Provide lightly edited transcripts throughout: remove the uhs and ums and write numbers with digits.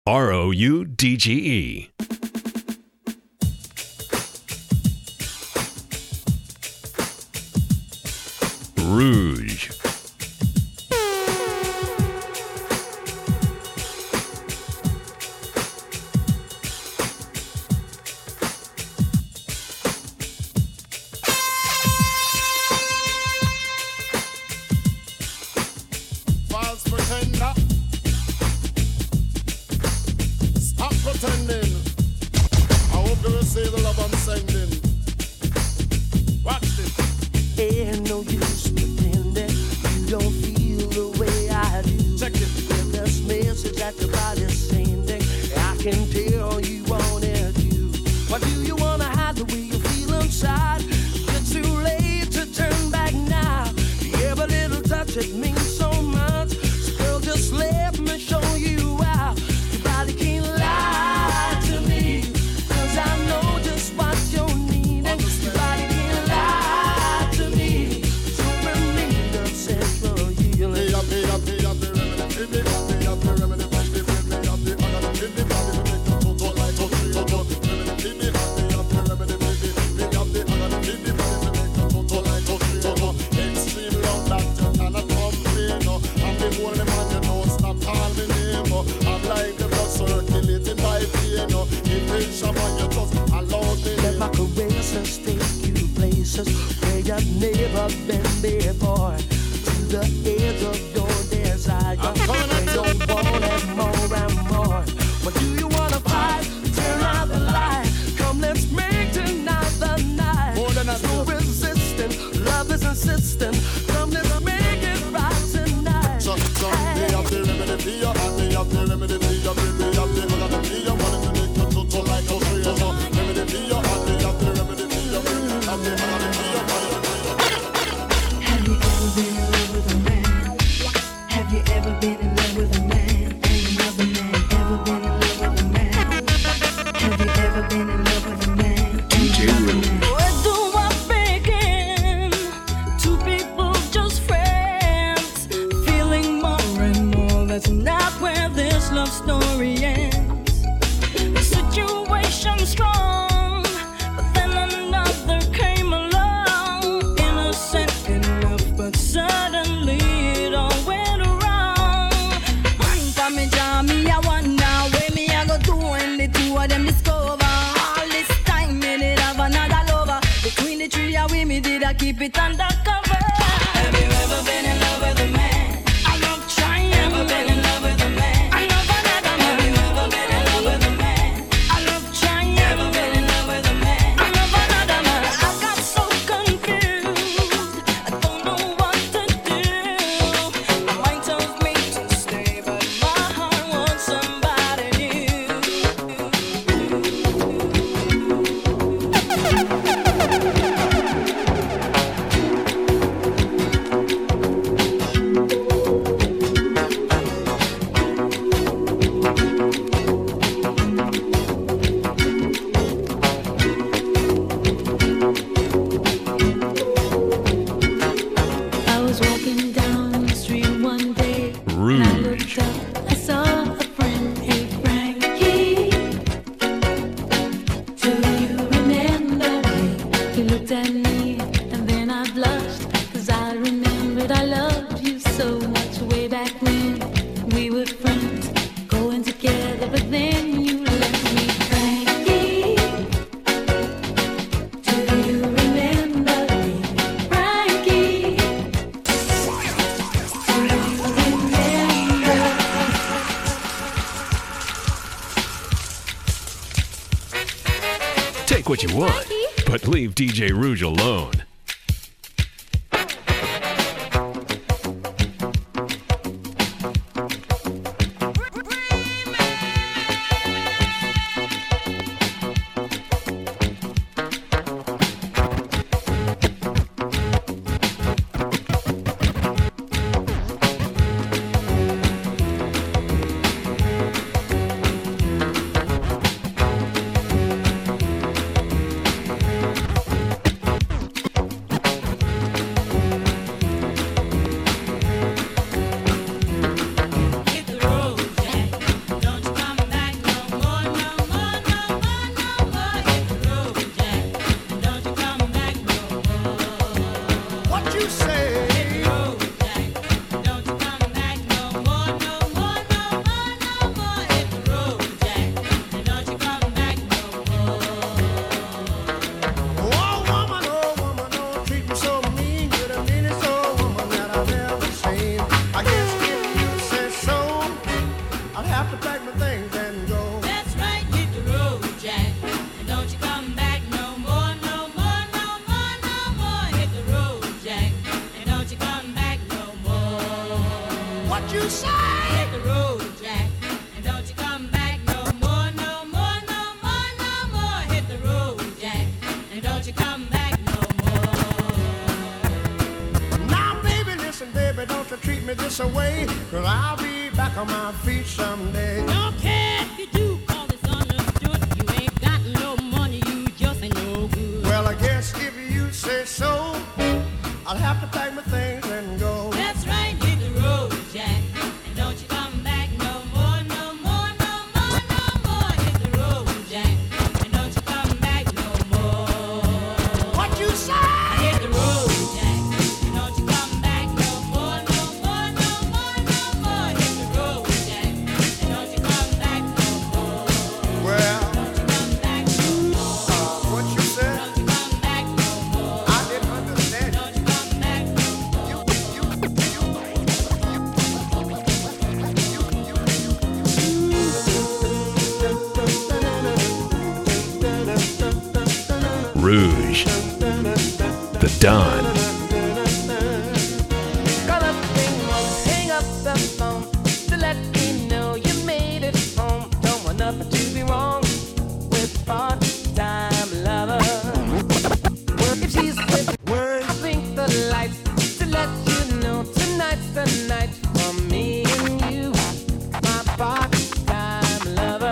ROUDGE. Rouge. False pretender. Stop pretending. I hope you will see the love I'm sending. Watch this. Ain't no use pretending you don't feel the way I do. Check it. When this message that your body's sending, I can tell you want it too. But do you wanna hide the way you feel inside? It's too late to turn back now. Every little touch, it means so much. So girl, just let me show you out. Your body can't lie to me, 'cause I know just what you're needing. Your body can't lie to me, so bring me the sexual healing. Extreme love that you cannot complain. I'm the only man you know, stop calling me name. I'm like the blood circulating my vein. It will shower you just allow me. Let my caresses take you places where you've never been before. To the edge of your desire. I'm coming at You you. don't want it more and more. But do you wanna fight? Turn out the light. Come, let's make tonight the night. More than There's that, no girl. resisting. Love is insistent. Come, let's make it right tonight. So, me have the remedy for you, and me have the remedy for you. Me have the remedy for you, wanting to make you to like a tree. So, remedy for you, and me have the remedy for you. Me have the remedy for you, Have you ever been in love with a man? Have you ever been in love with a man? And another man ever been in love with a man? Have you ever been in love with a man? DJ Rouge. Where do I begin? Two people just friends, feeling more and more. That's not where this love story ends. The situation's strong, but then another came along. Innocent enough, but suddenly it all went wrong. One time me jam me, I wonder where me I go do when the two of them discover. All this time me did have another lover. Between the three of we, me did I keep it undercover. Have you ever been in love with a man? I love trying. Ever been in love with a man? I love another man. Have you ever been in love with a man? I love trying. Ever been in love with a man? I love another man. I got so confused. I don't know what to do. My mind tells me to stay, but my heart wants somebody new. I was walking down the street one day. And I Rouge. looked up, I saw a friend. Hey Frankie, do you remember me? He looked at me and then I blushed, 'cause I remembered I loved you so much way back when we were friends, going together, but then you left me. Frankie, do you remember me? Frankie, do you remember? Take what you want, but leave DJ Rouge alone. my things and go. That's right, hit the road, Jack. And don't you come back no more, no more, no more, no more. Hit the road, Jack. And don't you come back no more. What you say? Hit the road, Jack. And don't you come back no more, no more, no more, no more. Hit the road, Jack. And don't you come back no more. Now, baby, listen, baby, don't you treat me this away, 'cause I'll be back on my feet someday. Don't care if you do, 'cause it's understood. You ain't got no money, you just ain't no good. Well, I guess if you say so, I'll have to pack my things and go. That's right, hit the road, Jack. And don't you come back no more, no more, no more, no more. Hit the road, Jack. And don't you come back no more. What you say? Hit the road, Jack. And don't you come back no more, no more, no more, no more. Hit the road, Jack. And don't you come back no more. Well, Don't you come back no more. what you said? Don't you come back no more. I didn't understand. Don't you come back no more. Rouge. The Don. Call up ring won't hang up the phone to let me know you made it home. Don't want nothing to be wrong with part-time lover. If she's with words, I'll blink the lights to let you know tonight's the night for me and you, my part-time lover.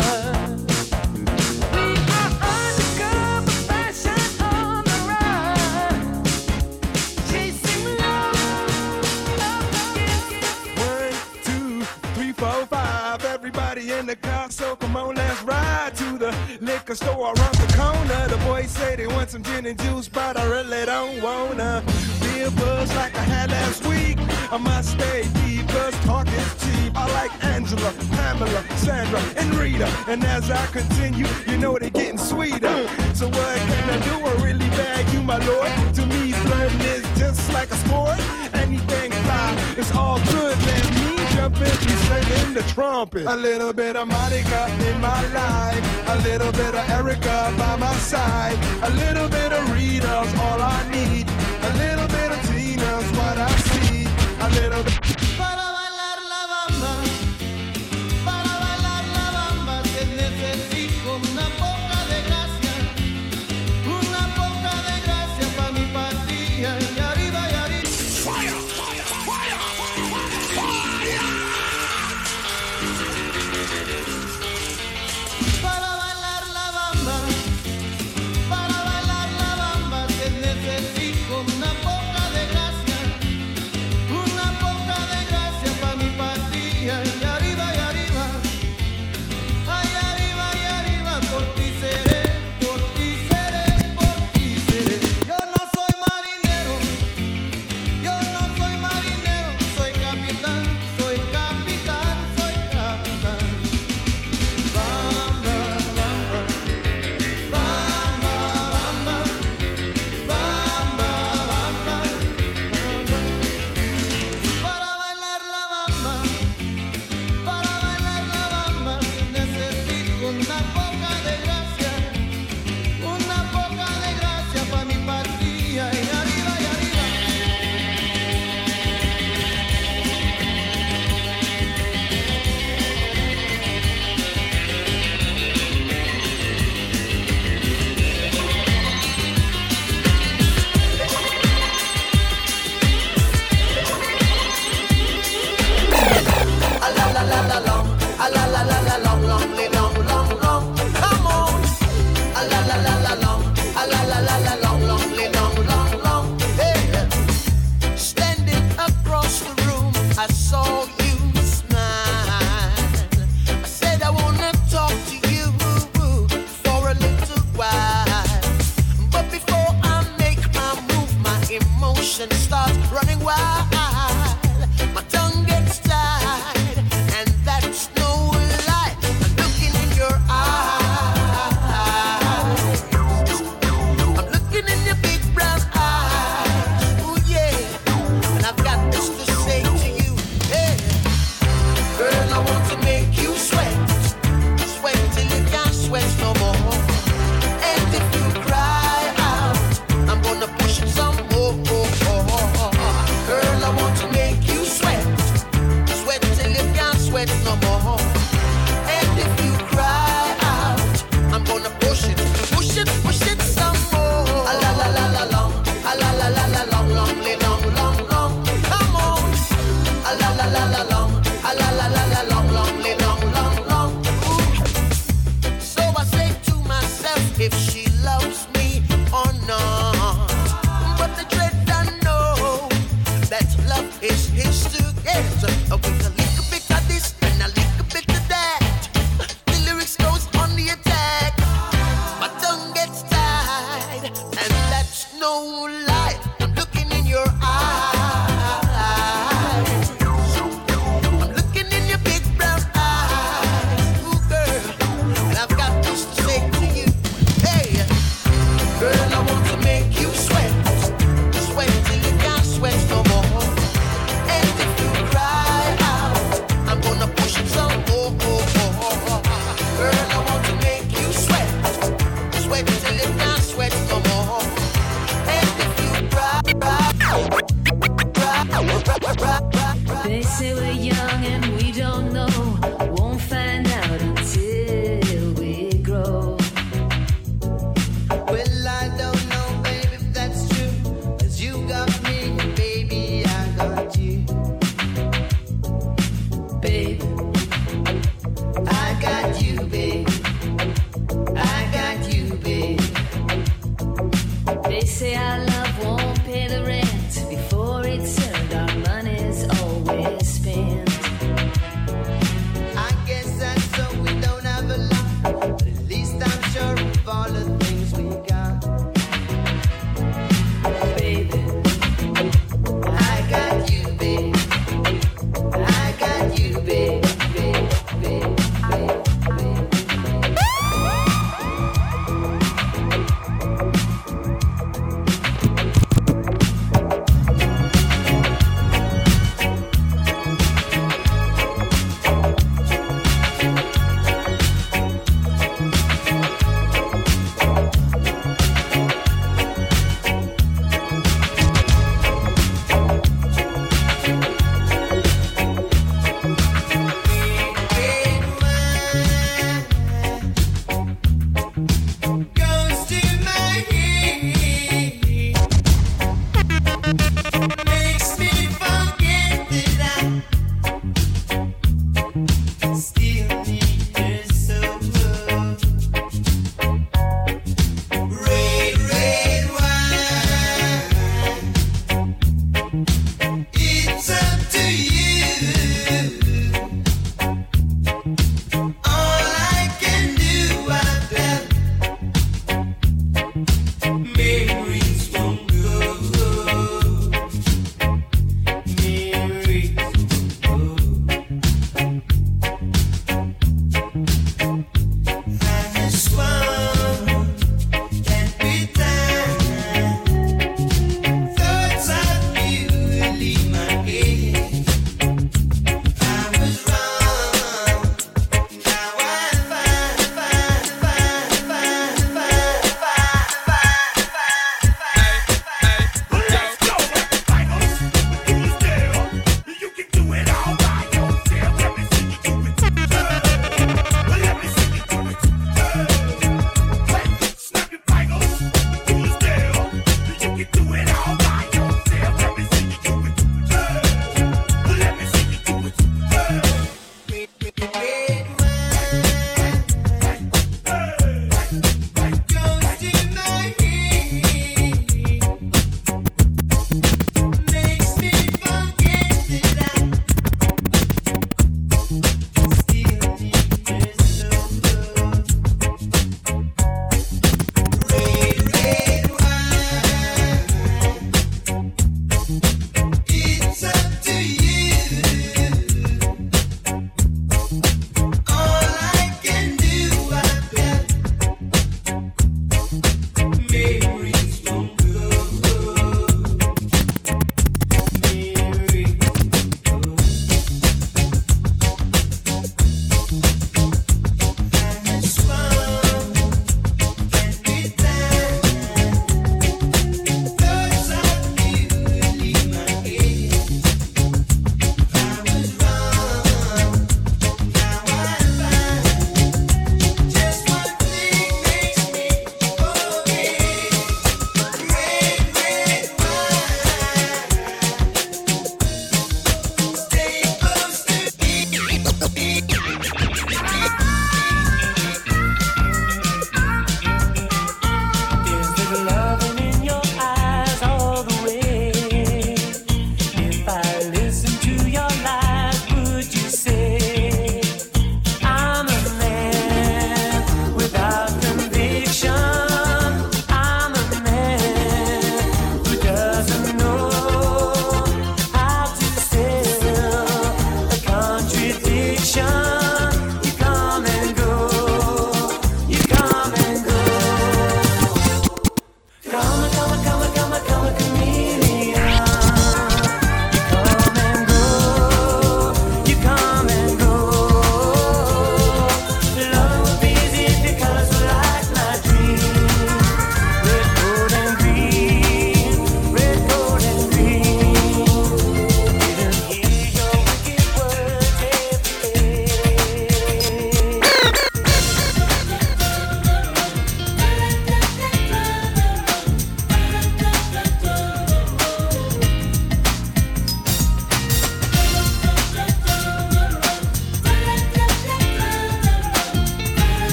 We are undercover fashion on the run, chasing love. 1, 2, 3, 4, 5. Everybody in the car, so come on, let's ride to the liquor store around the corner. The boys say they want some gin and juice, but I really don't wanna be a buzz like I had last week. I must stay deep, cause talk is cheap. I like Angela, Pamela, Sandra, and Rita. And as I continue, you know they're getting sweeter. So what can I do? I really bag you, my lord. To me, flirting is just like a sport. Anything fly, it's all good. Let me jump in, be singing the trumpet. A little bit of Monica in my life, a little bit of Erica by my side, a little bit of Rita's all I need, a little bit of Tina's what I see, a little bit. Para bailar la bamba, que necesito una poca de gracia pa' mi patria, y arriba y arriba. Para bailar la bamba, que necesito una poca de gracia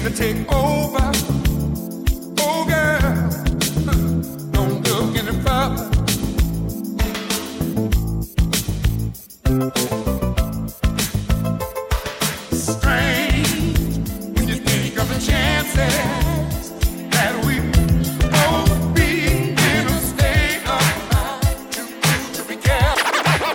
to take over. Oh girl, don't look any further. Strange when you think of the chances that we both be in a state of mind to be careful.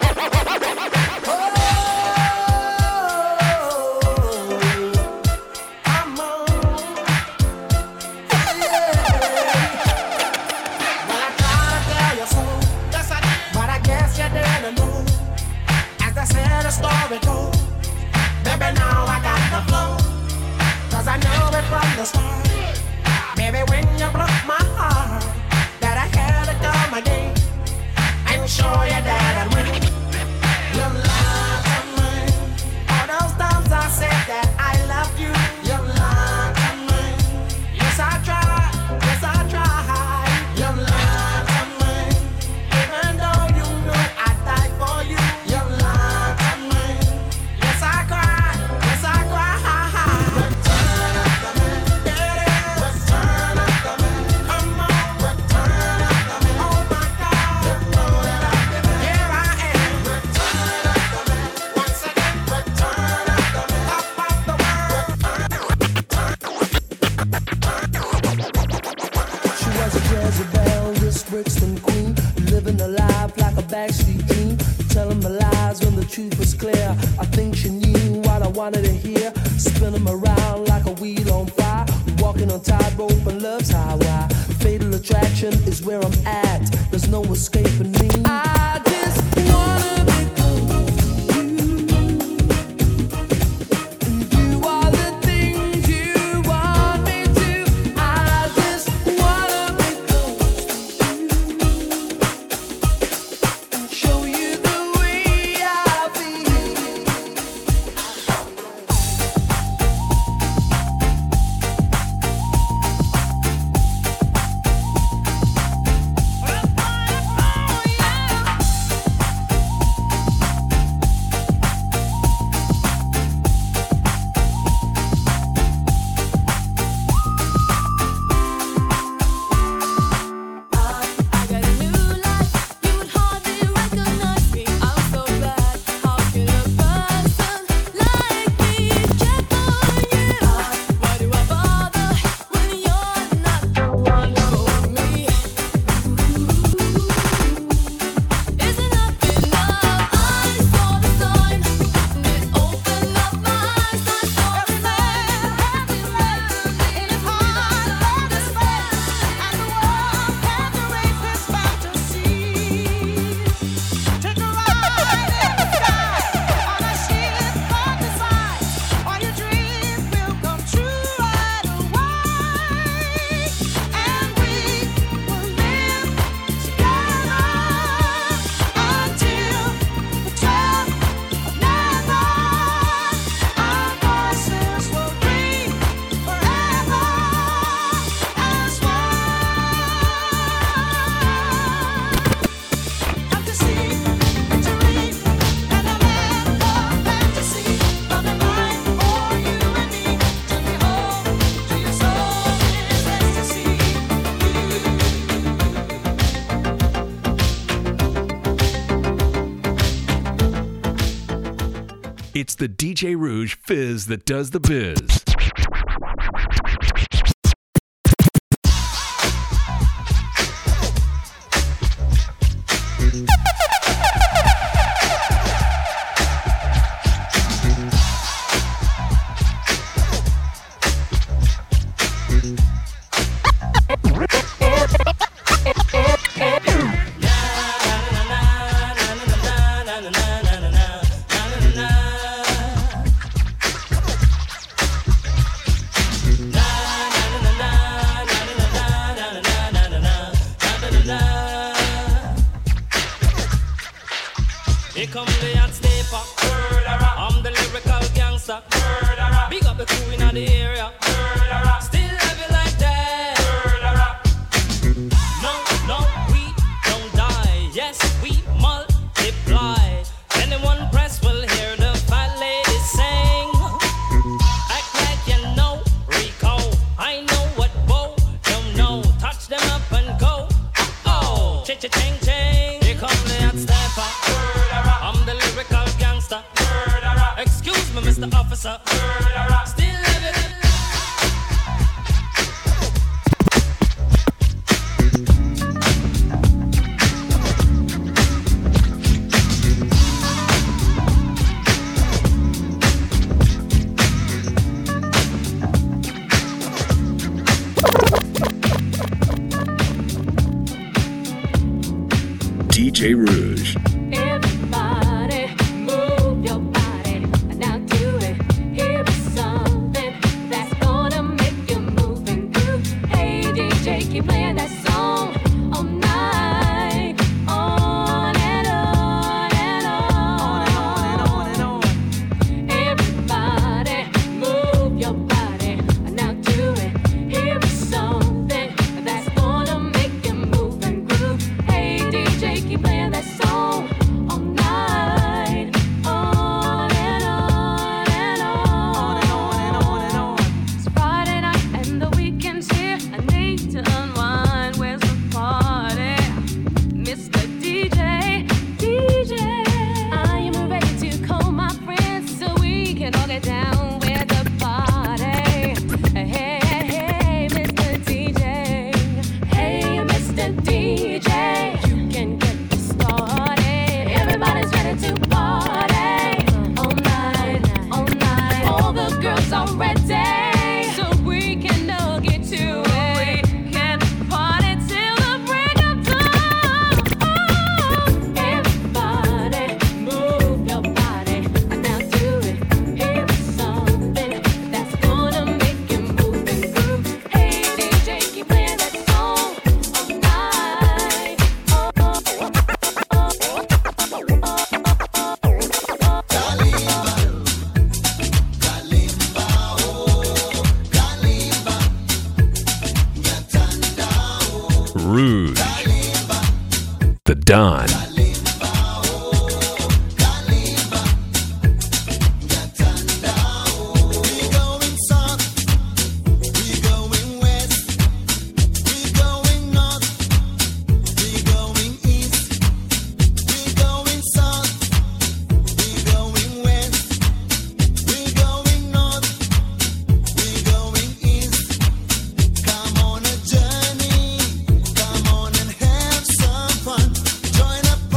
Story goes, baby, now I got the flow, 'cause I know it from the start. Baby, when you broke my heart, that I had to come again and show you that I win. You lied to me. All those times I said that I loved you, you lied to me. Yes, I tried, yes, I tried. You lied to me. Even though you knew I'd die for you, you lied to me. Yes, I cried, yes, I cried. Return of the man, return of the man. Come on, return of the man. Oh my God, you know that I've been there. Here I am, return of the man. Once again, return of the man. Top of the world. She was a Jezebel, this Brixton queen, living a life like a backstreet dream, telling me lies when the truth was clear. I think she knew what I wanted to hear, spinning me around like a wheel on fire, walking on tightrope and love's highway. Fatal attraction is where I'm at, there's no escaping me. I just wanna be close to you, and do all the things you want me to. I just wanna be close to you, and show you the way I feel. I got a new life, you would hardly recognize me. I'm so glad. How can a person like me check on you? Why do I bother when you're not the one for me? Is enough enough? I saw the sign, and it opened up my eyes. I saw the man, having left in his heart, love is fair, and the world can't erase this fantasy. Take a ride in the sky, on a ship of desire. All your dreams will come true right away, and we will live together until the twelfth of never. Our voices will ring forever as one. Fantasy, to read, and a land of fantasy, of the mind for you and me, to behold, to your soul is ecstasy. It's the DJ Rouge fizz that does the biz. Here come the hot stepper. I'm the lyrical gangster. Big up the crew in the area. Still love you like that. No, no, we don't die. Yes, we multiply. Anyone press will hear the fat lady sing. Act like you know Rico. murderer. Still heavy. DJ Rouge. Everybody move your body, now do it. Here is something that's gonna make you move and groove. Hey DJ, keep playing that song all night, on and on and on and on. Everybody move your body, now do it. Here is something that's gonna make you move and groove. Hey DJ, keep playing that song all night, on and on and on and on and on. It's Friday night and the weekend's here. I need to unwind. Where's the party, Mr. DJ? DJ, I am ready to call my friends so we can all get down with the party. Hey, hey, Mr. DJ. Hey, Mr. DJ. You can get this started. Everybody's ready to party all night, all night. All the girls are ready, so we can all get to it. We can party till the break of dawn. Everybody move your body, now do it. Here's something that's gonna make you move and groove. Hey DJ, keep playing that song all night. Rouge. The Don. Come on and have some fun. Join up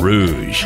Rouge.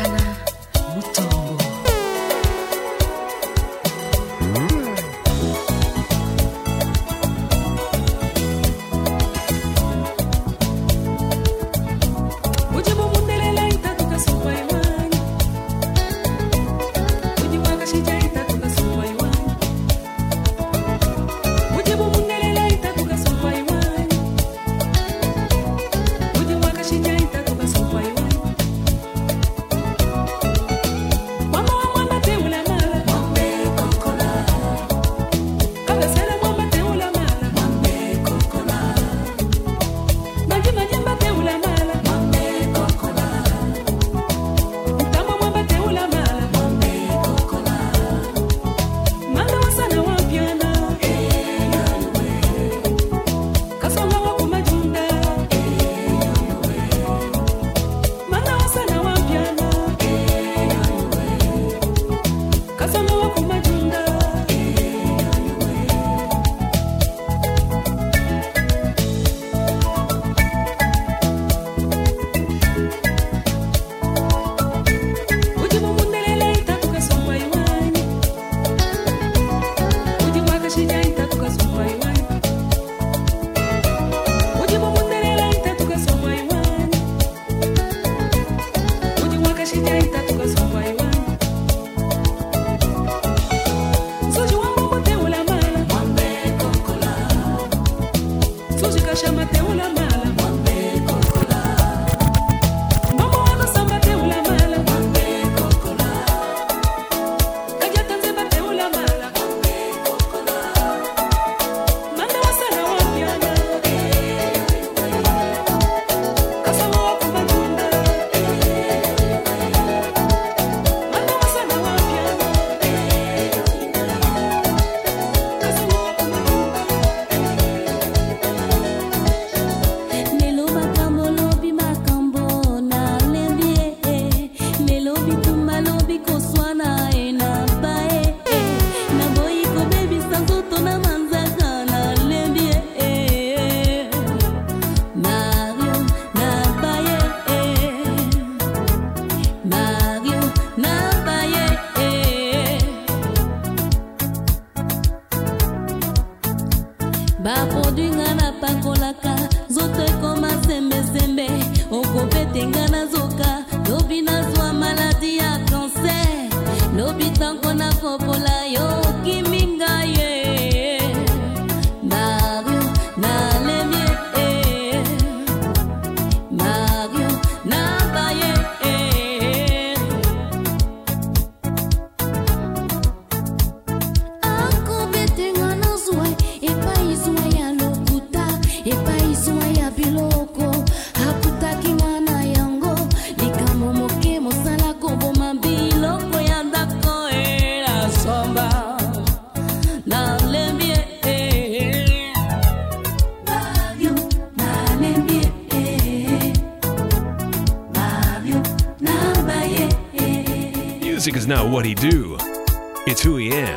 Music is not what he do, it's who he am.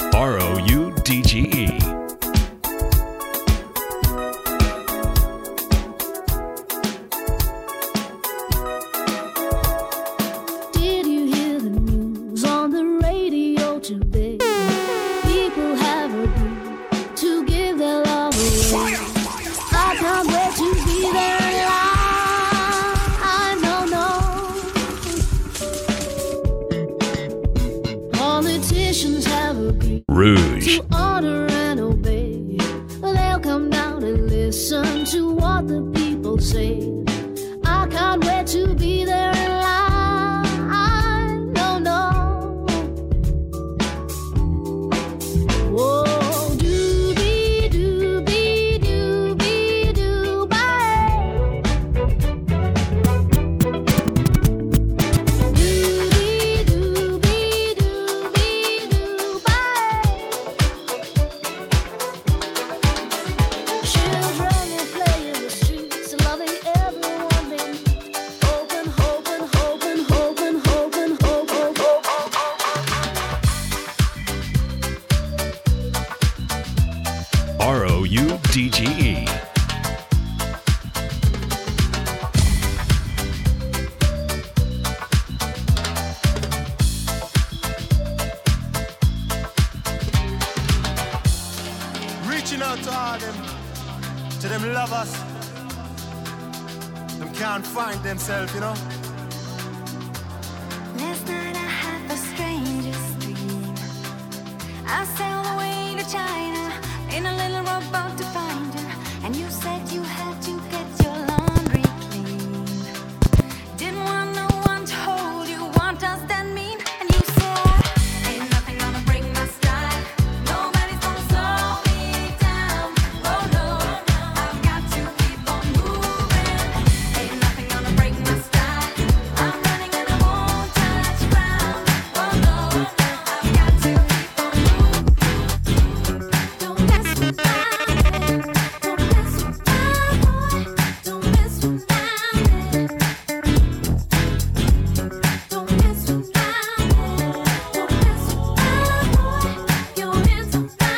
ROUDGE. Did you hear the news on the radio today? People have agreed to give their love away. I can't wait to be there alive. I know. Politicians have agreed Rouge. to honor and obey. They'll come down and listen to what the people say. I can't wait to be there in line. No, no. Oh, doobie doobie doobie doobie. Doobie doobie doobie doobie. Children will play in the streets, loving everyone they meet. Open, hoping lovers, them can't find themselves, you know. Last night I had the strangest dream. I sailed away to China in a little rowboat to find you, and you said you had to get your laundry clean. Didn't want no one to hold you. What does that mean? And you said, ain't nothing gonna break my stride. Nobody's gonna slow me down. Oh no, I've got to keep on moving. Ain't nothing gonna break my stride. I'm running and I won't touch ground. Oh no, I've got to keep on moving. Don't mess with my head. Don't mess with my boy. Don't mess with my head. Don't mess with my head. Don't mess with my boy. Your hands on my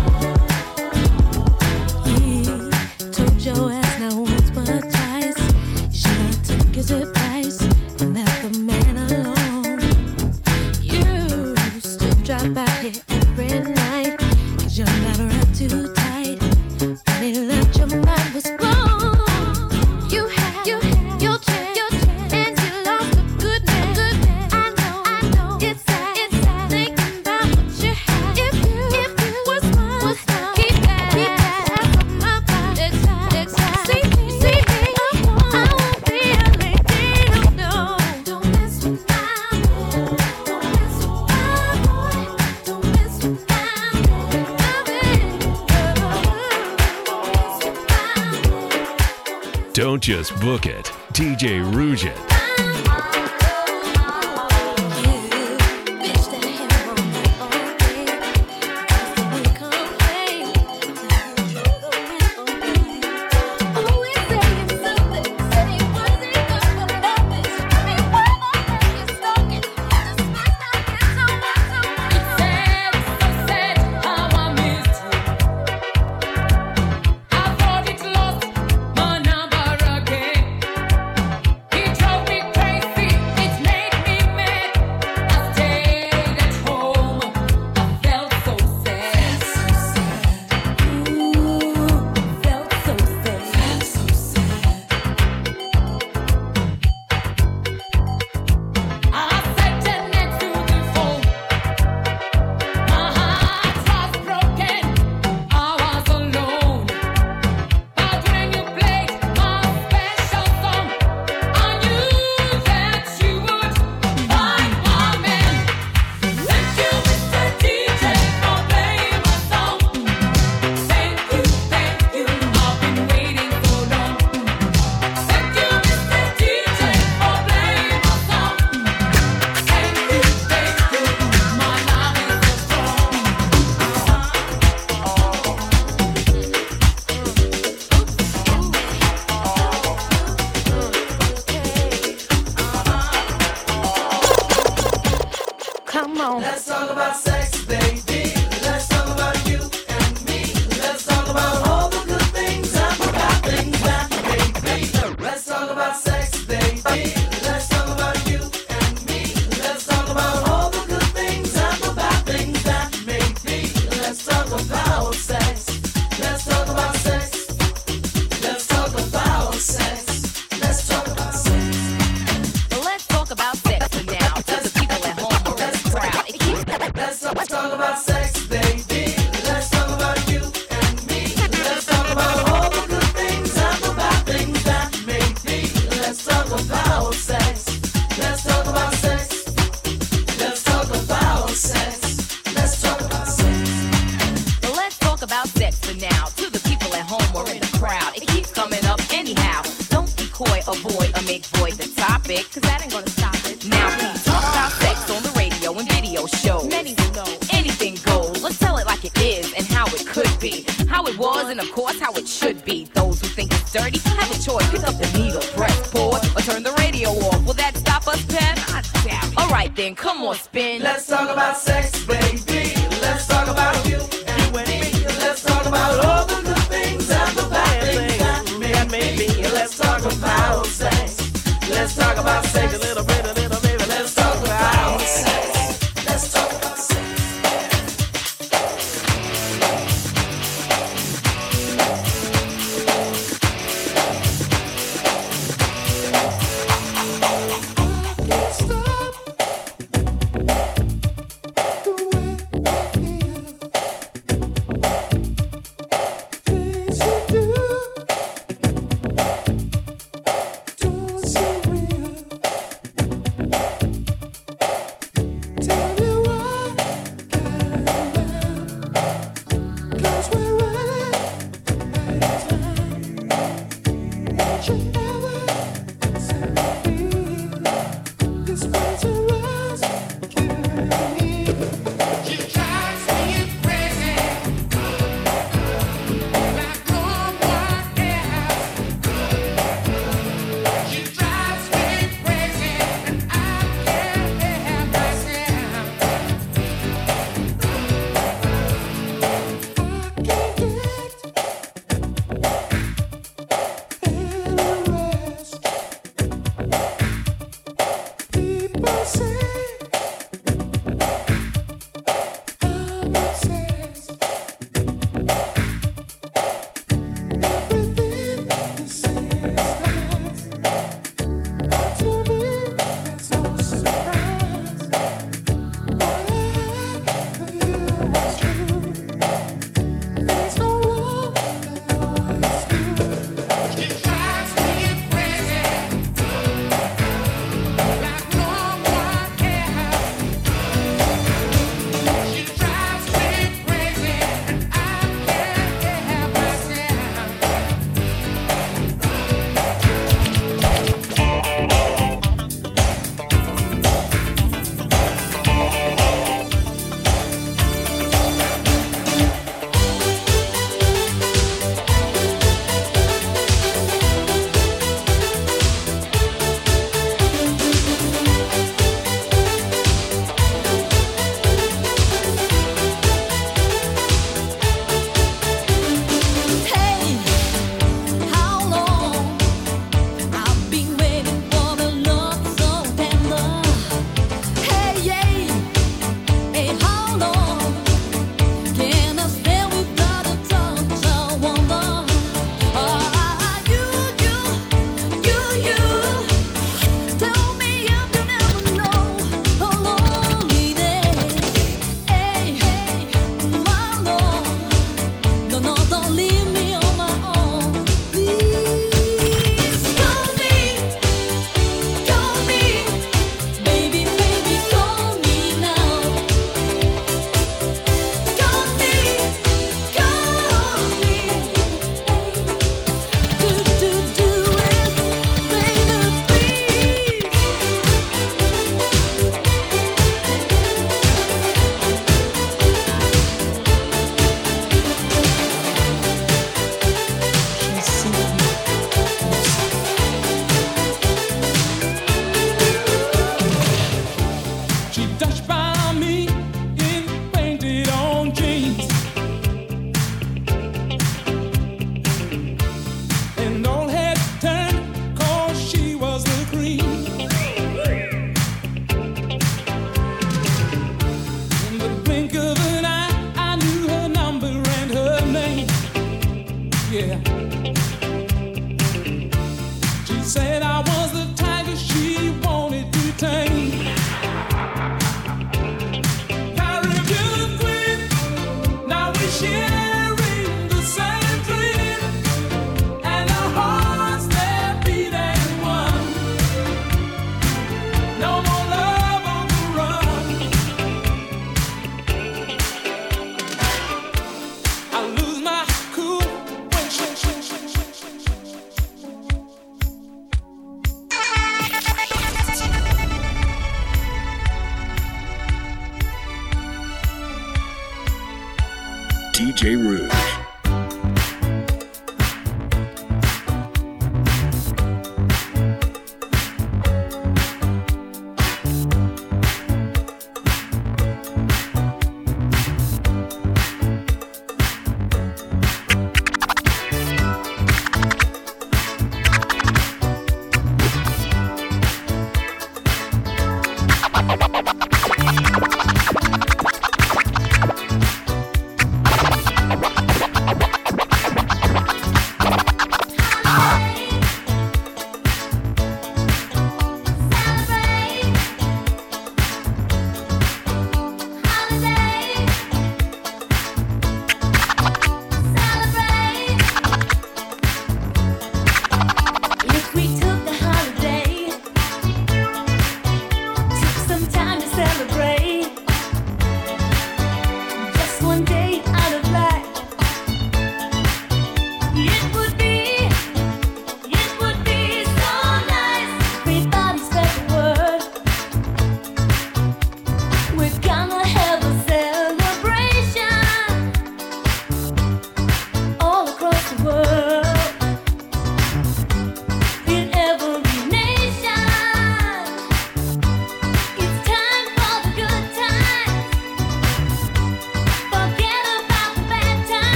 He told your ass not once but twice. You should have took his advice and left the man alone. You still drop by here every night, 'cause you're not around too tight. When he left, your mind was blown. You had your chance, and you lost a good man. I know, it's sad thinking about what you had. If you was mine, keep that from my mind. See me, I won't be a lady, no. Don't mess with my head. Don't mess with my boy. Don't mess with my head. Don't just book it. DJ Rouge it. Come on. Let's talk about sex, baby. Let's talk about you and me. Let's talk about all the good things and the bad things that make me. Let's talk about sex, baby. Let's talk about you and me. Let's talk about all the good things and the bad things that make me. Let's talk about sex. Let's talk about sex. Let's talk about sex. Let's talk about sex. Well, let's talk about sex for now. To the people at home or in the crowd. Let's talk about sex, baby. Let's talk about you and me. Let's talk about all the good things and the bad things that make me. Let's talk about sex. Let's talk about sex. Let's talk about sex. Let's talk about sex. Well, let's talk about sex for now. To the people at home or in the crowd. It keeps coming up anyhow. Don't be coy, avoid, or make void the topic, 'cause that ain't gonna stop it. Now please talk about sex on the radio and video shows. Many will know anything goes. Let's tell it like it is and how it could be. How it was and of course how it should be. Those who think it's dirty have a choice. Pick up the needle, press pause, or turn the radio off. Will that stop us, Pen? I doubt it. Alright then, come on, spin. Let's talk about sex, baby. Let's talk about you and me. Let's talk about all the good things and the bad things that make me. Let's talk about sex. Let's talk about sex. A little bit, baby. Let's talk about sex. Let's talk about sex. DJ Rouge.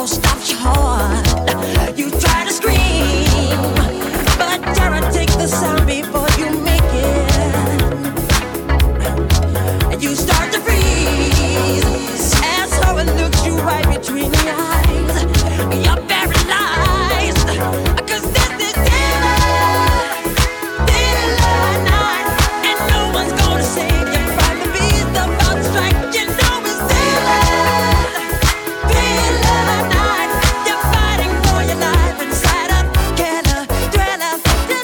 almost stops your heart. You try to scream, but terror takes the sound before you make it. And you start to freeze as someone looks you right between the eyes. You're paralyzed, 'cause this is daylight night, and no one's gonna save you from the beast about to strike. You know it's daylight night. You're fighting for your life inside a killer thriller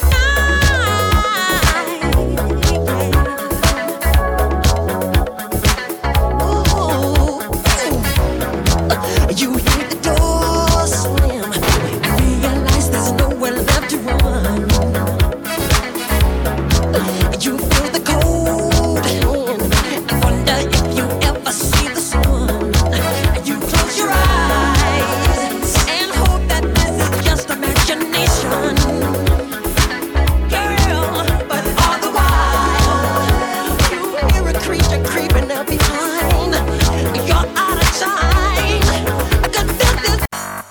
tonight. You hear the door slam and realize there's nowhere left to run. You feel the cold hand and wonder if you ever see the sun. You close your eyes and hope that this is just imagination, girl. But all the while, you hear a creature creeping up behind. You're out of time, 'cause this is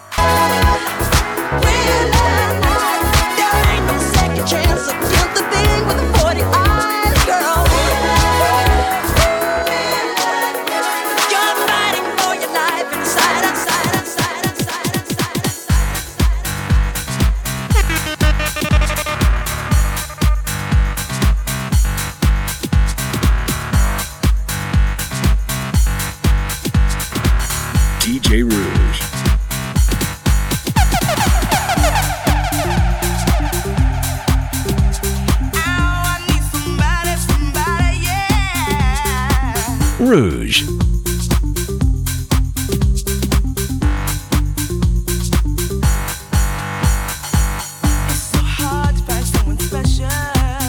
there ain't no second chance against the thing with the 40 eyes, girl. You're fighting for your life inside. DJ Rouge. Rouge. Hard to find someone special.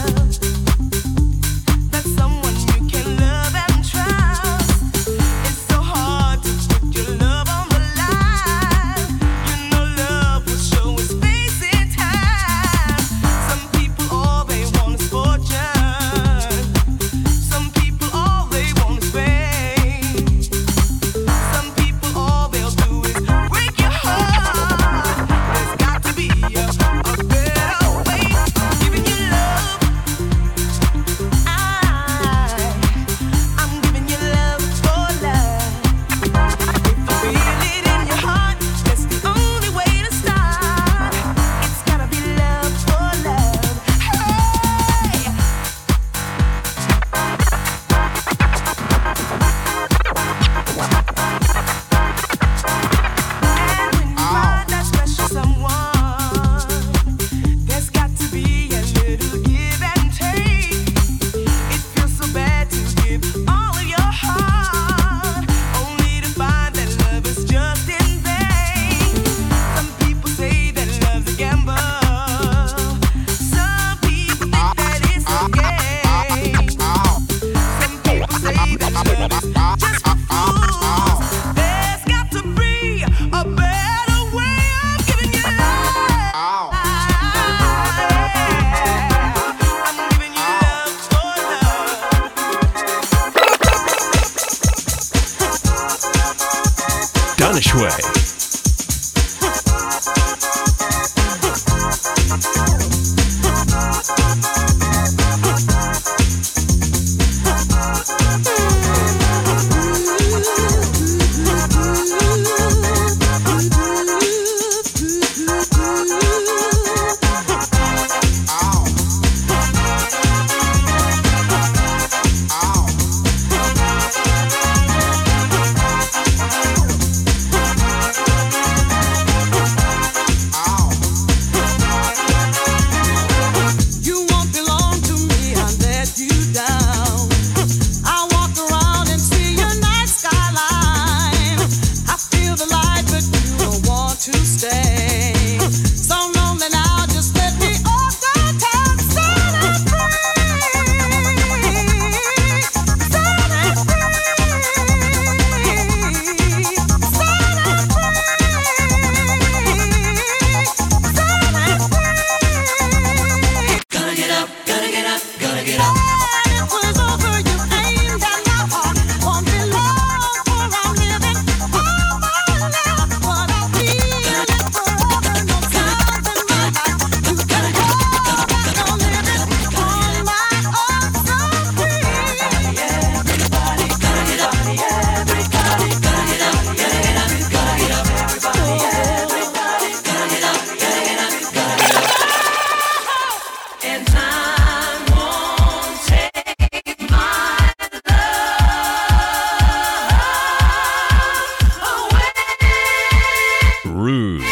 That's someone you can love and trust. It's so hard to put your love on the line. You know love will show its face in time. Some people all they want is fortune. Some people all they want is fame. Some people all they'll do is break your heart. There's got to be a better way of giving you love. I'm giving you love for love. If you feel it in your heart, that's the only way to start. It's gotta be love for love. Hey! And when you find that special someone, there's got to be a little give and take. It feels so bad to give all of your heart, only to find that love is just in vain. Some people say that love's a gamble. Some people think that it's a game. Some people say that love is just for fools. There's got to be a better way of giving you love. I'm giving you love for love. Danishway. Rouge.